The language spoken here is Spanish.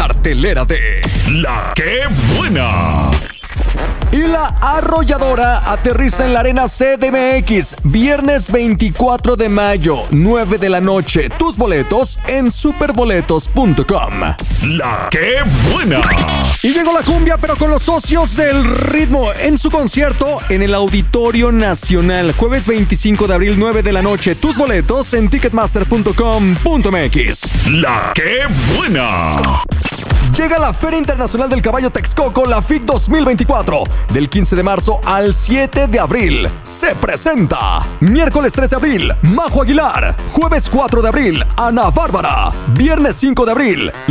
cartelera de La ¡Qué Buena! Y la Arrolladora aterriza en la Arena CDMX, viernes 24 de mayo, 9 de la noche. Tus boletos en superboletos.com. ¡La Qué Buena! Y llegó la cumbia, pero con los socios del ritmo, en su concierto en el Auditorio Nacional, jueves 25 de abril, 9 de la noche. Tus boletos en ticketmaster.com.mx. ¡La Qué Buena! Llega la Feria Internacional del Caballo Texcoco, la FIC 2024, del 15 de marzo al 7 de abril. Se presenta miércoles 3 de abril, Majo Aguilar. Jueves 4 de abril, Ana Bárbara. Viernes 5 de abril,